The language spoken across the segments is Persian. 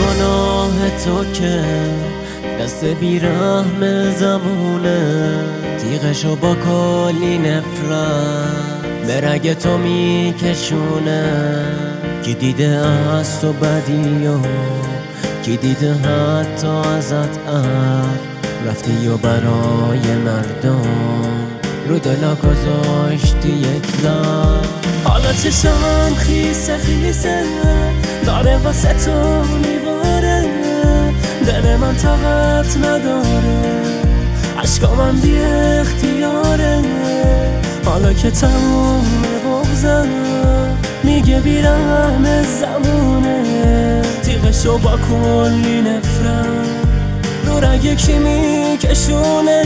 گناه تو که دست بیرحم زمونه، تیغشو با کلی نفرت به رگ تو میکشونه. کی دیده از تو بدی و کی دیده حتی ازت رفتی و برای مردم رو دلا گذاشتی یک زن. حالا چشم خیسه خیسه داره واسه تو میباره، دل من طاقت نداره، عشقا من بی اختیاره. حالا که تموم بغضم میگه بیرحم زمونه، تیغشو با کلی نفرت رو رگ کی میکشونه.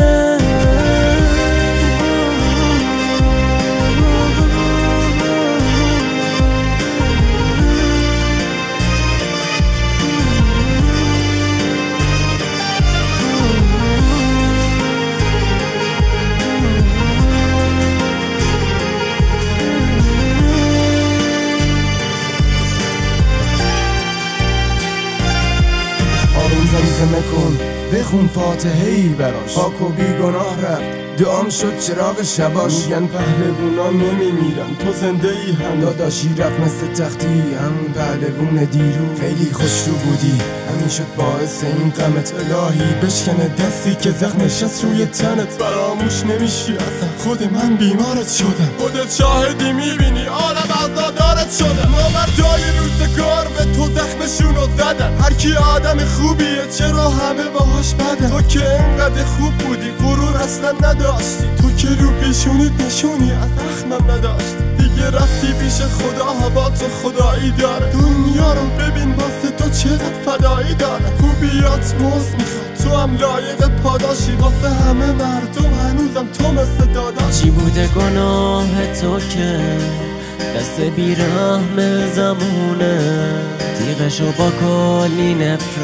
زمزمه کن بخون فاتحه‌ای براش، پاک و بیگناه رفت دعام شد چراغ شباش. میگن پهلوونا نمیمیرن تو زنده ای هم، داداشی رفت مثل تختی همون پهلوون دیرو. خیلی خوش رو بودی همین شد باعث این غمت، الهی بشکنه دستی که زخم نشست روی تنت. فراموش نمیشی اصلا خود من بیمارت شدم، خودت شاهدی میبینی عالم عزادارت شدم. مردای روزگار به تو زخمشونو زدن، هر کی آدم خوبیه چرا همه باهاش بدن. تو که انقدر خوب بودی غرور اصلا نداشتی، تو که رو پیشونیت نشونی از زخمم نداشتی. دیگه رفتی پیش خدا هوا تو خدایی داره، دنیا رو ببین واسه تو چقدر فدایی داره. خوبیات موز میخواد تو هم لایق پاداشی، واسه همه مردم هنوزم تو مثل داداش. چی بوده گناه تو که دست بیرحم زمونه، تیغشو با کلی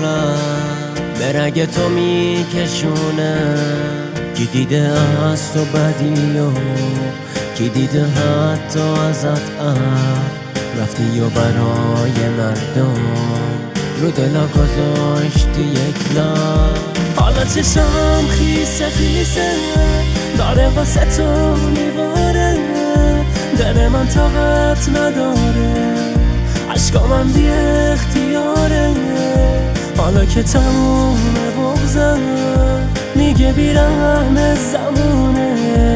نفرت به رگ تو میکشونه. کی دیده از تو بدی و کی دیده حتی ازت رفتی و برای مردم رو دلا گذاشتی یک زن. حالا چشم خیسه خیسه داره واسه تو میباره، دل من طاقت نداره، عشقا من بی اختیاره. حالا که تموم بغضم میگه بیرحم زمونه،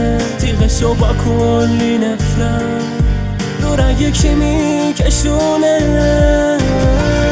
تیغشو با کلی نفرت رو رگ کی میکشونه.